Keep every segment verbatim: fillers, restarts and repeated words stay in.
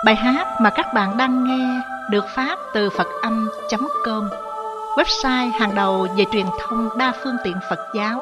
Bài hát mà các bạn đang nghe được phát từ phật âm chấm com, website hàng đầu về truyền thông đa phương tiện Phật giáo.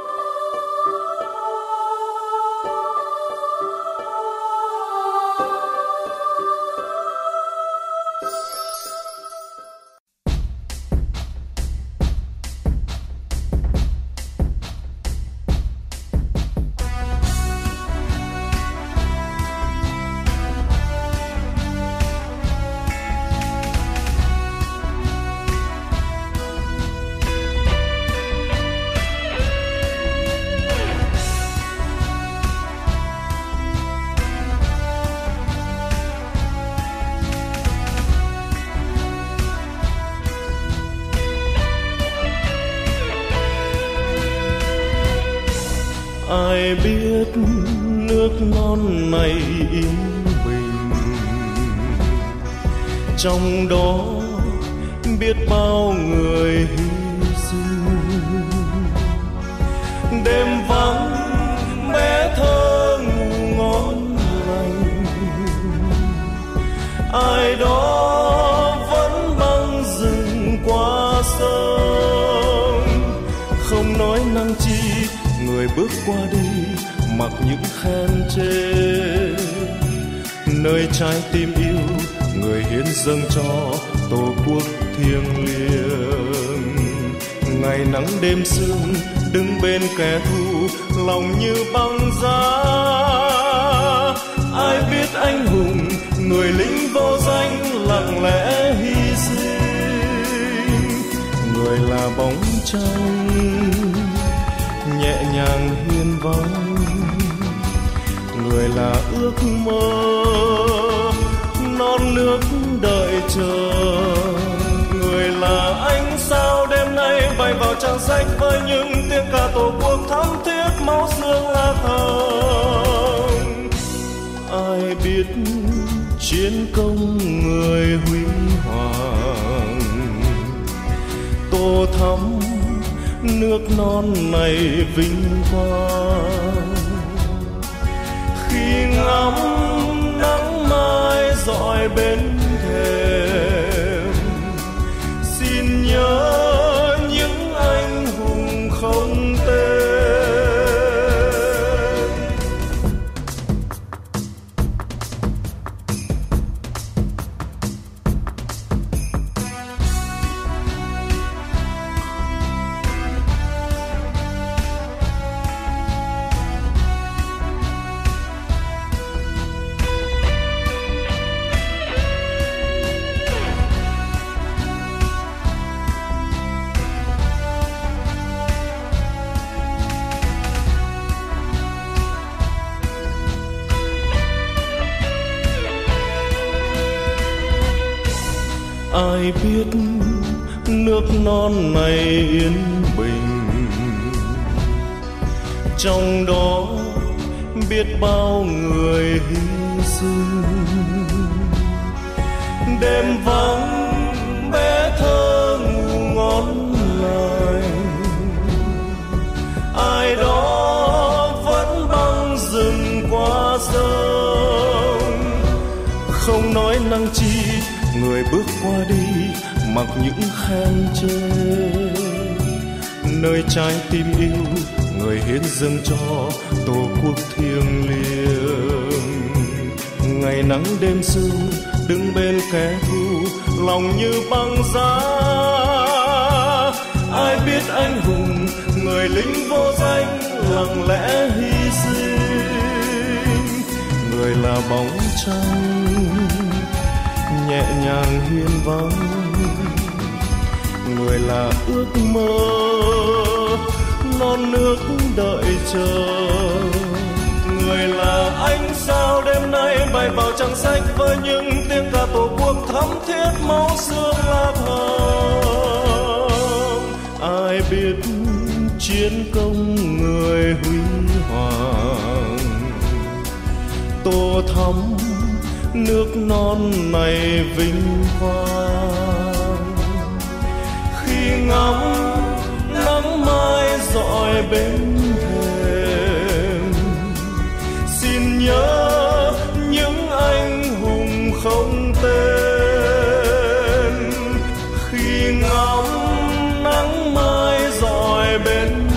Ai biết nước non này yên bình, trong đó biết bao người hy sinh. Đêm vắng bé thơ ngủ ngon lành, ai đó vẫn băng rừng qua sông. Không nói năng chi người bước qua đi mặc những khen chê, nơi trái tim yêu người hiến dâng cho tổ quốc thiêng liêng. Ngày nắng đêm sương đứng bên kẻ thù lòng như băng giá. Ai biết anh hùng người lính vô danh lặng lẽ hy sinh. Người là bóng trăng nhẹ nhàng hiên vắng, người là ước mơ non nước đợi chờ. Người là ánh sao đêm nay bay vào trang sách với những tiếng ca tổ quốc thắm thiết máu xương lá thầm. Ai biết chiến công người huy hoàng, tô thắm nước non này vinh quang. Khi ngắm nắng mai rọi bên thềm, xin nhớ những anh hùng không tên. Ai biết nước non này yên bình, trong đó biết bao người hy sinh. Đêm vắng bé thơ ngủ ngon lành, ai đó vẫn băng rừng qua sông. Không nói năng chi người bước qua đi mặc những khen chê, nơi trái tim yêu người hiến dâng cho tổ quốc thiêng liêng. Ngày nắng đêm sương đứng bên kẻ thù lòng như băng giá. Ai biết anh hùng người lính vô danh lặng lẽ hy sinh. Người là bóng trăng nhẹ nhàng hiên vắng, người là ước mơ non nước đợi chờ. Người là ánh sao đêm nay bay vào trang sách với những tiếng ca tổ quốc thắm thiết máu xương lá thầm. Ai biết chiến công người huy hoàng, tô thắm nước non này vinh quang. Khi ngắm nắng mai rọi bên thềm, xin nhớ những anh hùng sóng nắng mới dọi bên